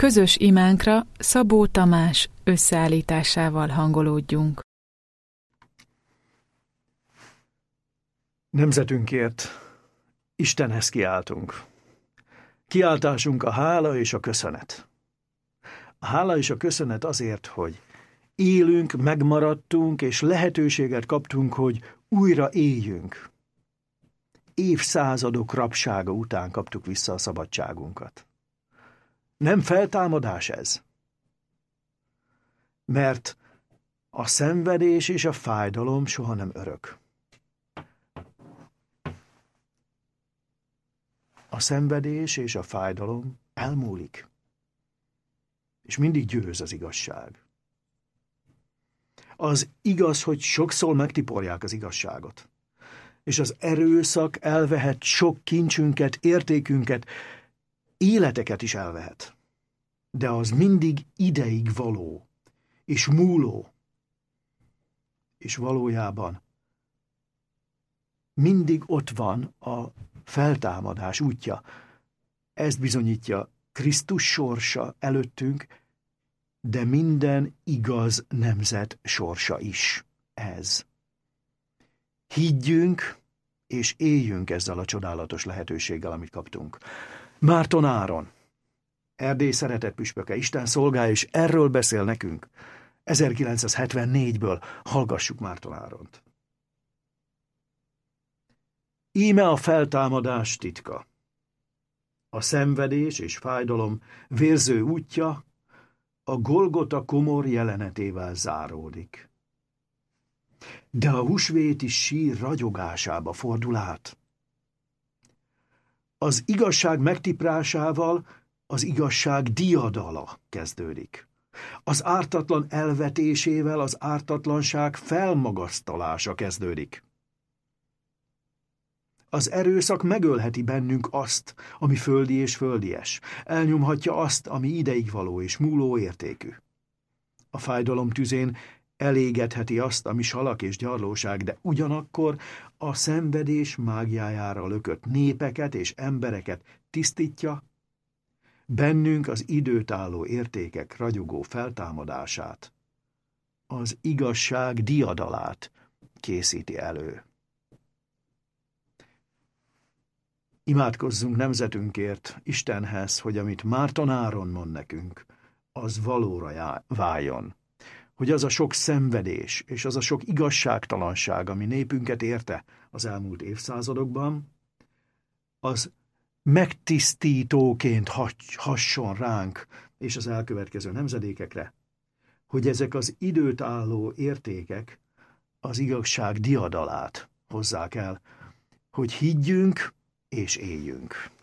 Közös imánkra Szabó Tamás összeállításával hangolódjunk. Nemzetünkért Istenhez kiáltunk. Kiáltásunk a hála és a köszönet. A hála és a köszönet azért, hogy élünk, megmaradtunk, és lehetőséget kaptunk, hogy újra éljünk. Évszázadok rabsága után kaptuk vissza a szabadságunkat. Nem feltámadás ez? Mert a szenvedés és a fájdalom soha nem örök. A szenvedés és a fájdalom elmúlik, és mindig győz az igazság. Az igaz, hogy sokszor megtiporják az igazságot, és az erőszak elvehet sok kincsünket, értékünket, életeket is elvehet. De az mindig ideig való, és múló, és valójában mindig ott van a feltámadás útja. Ezt bizonyítja Krisztus sorsa előttünk, de minden igaz nemzet sorsa is ez. Higgyünk és éljünk ezzel a csodálatos lehetőséggel, amit kaptunk. Márton Áron, Erdély szeretett püspöke, Isten szolgája, és erről beszél nekünk. 1974-ből hallgassuk Márton Áront. Íme a feltámadás titka. A szenvedés és fájdalom vérző útja a Golgota komor jelenetével záródik. De a húsvéti sír ragyogásába fordul át. Az igazság megtiprásával az igazság diadala kezdődik. Az ártatlan elvetésével az ártatlanság felmagasztalása kezdődik. Az erőszak megölheti bennünk azt, ami földi és földies. Elnyomhatja azt, ami ideig való és múló értékű. A fájdalom tüzén elégetheti azt, ami salak és gyarlóság, de ugyanakkor a szenvedés mágiájára lökött népeket és embereket tisztítja, bennünk az időtálló értékek ragyogó feltámadását, az igazság diadalát készíti elő. Imádkozzunk nemzetünkért Istenhez, hogy amit Márton Áron mond nekünk, az valóra váljon. Hogy az a sok szenvedés és az a sok igazságtalanság, ami népünket érte az elmúlt évszázadokban, az megtisztítóként hasson ránk és az elkövetkező nemzedékekre, hogy ezek az időt álló értékek az igazság diadalát hozzák el, hogy higgyünk és éljünk.